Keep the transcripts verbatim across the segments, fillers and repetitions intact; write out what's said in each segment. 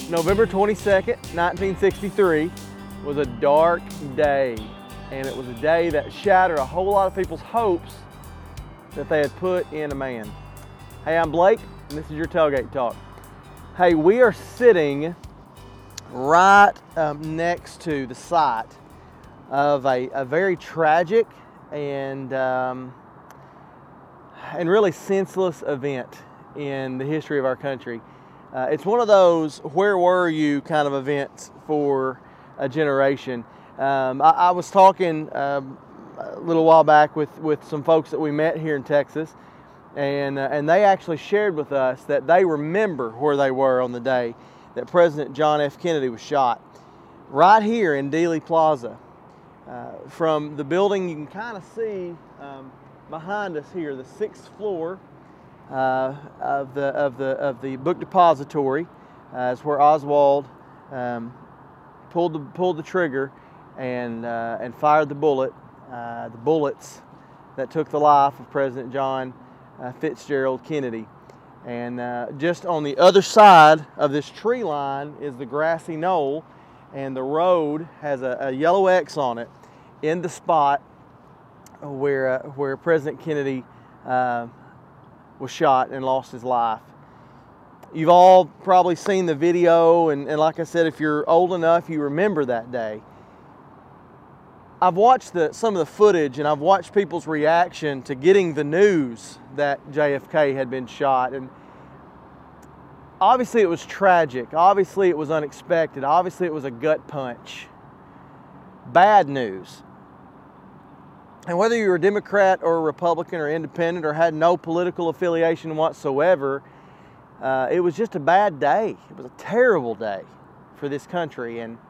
November twenty-second, nineteen sixty-three was a dark day, and it was a day that shattered a whole lot of people's hopes that they had put in a man. Hey, I'm Blake, and this is your Tailgate Talk. Hey, we are sitting right um, next to the site of a, a very tragic and um, and really senseless event in the history of our country. Uh, it's one of those where were you kind of events for a generation. Um, I, I was talking um, a little while back with, with some folks that we met here in Texas, and uh, and they actually shared with us that they remember where they were on the day that President John F. Kennedy was shot, right here in Dealey Plaza. Uh, from the building, you can kind of see um, behind us here, the sixth floor uh, of the of the of the book depository, uh, is where Oswald um, pulled the pulled the trigger and uh, and fired the bullet, uh, the bullets that took the life of President John uh, Fitzgerald Kennedy. And uh, just on the other side of this tree line is the grassy knoll, and the road has a, a yellow X on it in the spot where uh, where President Kennedy uh, was shot and lost his life. You've all probably seen the video, and, and like I said, if you're old enough, you remember that day. I've watched the, some of the footage, and I've watched people's reaction to getting the news that J F K had been shot. And obviously it was tragic. Obviously it was unexpected. Obviously it was a gut punch. Bad news. And whether you were a Democrat or a Republican or independent or had no political affiliation whatsoever, uh, it was just a bad day. It was a terrible day for this country. And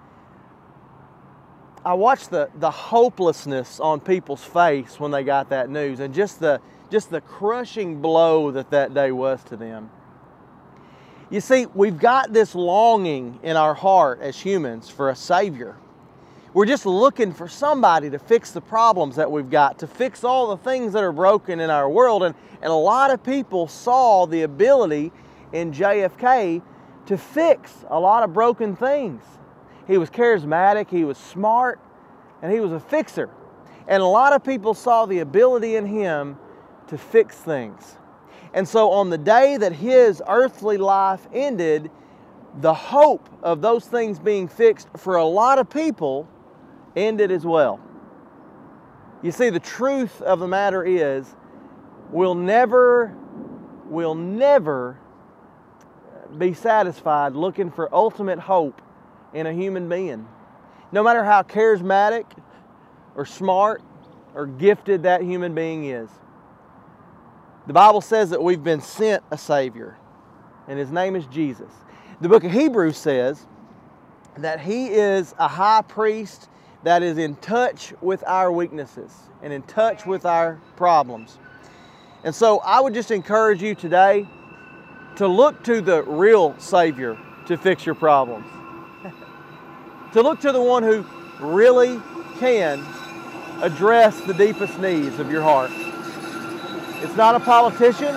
I watched the, the hopelessness on people's face when they got that news, and just the, just the crushing blow that that day was to them. You see, we've got this longing in our heart as humans for a Savior. We're just looking for somebody to fix the problems that we've got, to fix all the things that are broken in our world. And, and a lot of people saw the ability in J F K to fix a lot of broken things. He was charismatic, he was smart, and he was a fixer. And a lot of people saw the ability in him to fix things. And so on the day that his earthly life ended, the hope of those things being fixed for a lot of people ended as well. You see, the truth of the matter is, we'll never, we'll never be satisfied looking for ultimate hope in a human being. No matter how charismatic or smart or gifted that human being is. The Bible says that we've been sent a Savior, and His name is Jesus. The book of Hebrews says that He is a high priest that is in touch with our weaknesses and in touch with our problems. And so I would just encourage you today to look to the real Savior to fix your problems. To look to the one who really can address the deepest needs of your heart. It's not a politician.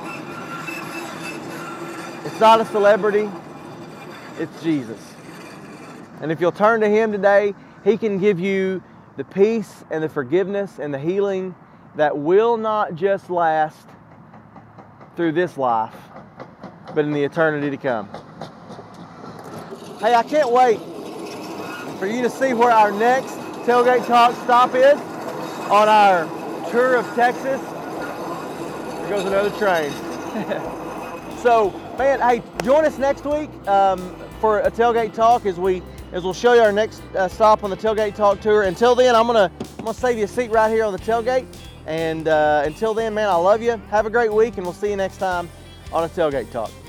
It's not a celebrity. It's Jesus. And if you'll turn to Him today, He can give you the peace and the forgiveness and the healing that will not just last through this life, but in the eternity to come. Hey, I can't wait for you to see where our next Tailgate Talk stop is on our tour of Texas. There goes another train. So, man, hey, join us next week um, for a Tailgate Talk as we as we'll show you our next uh, stop on the Tailgate Talk tour. Until then, I'm gonna I'm gonna save you a seat right here on the tailgate. And uh, until then, man, I love you. Have a great week, and we'll see you next time on a Tailgate Talk.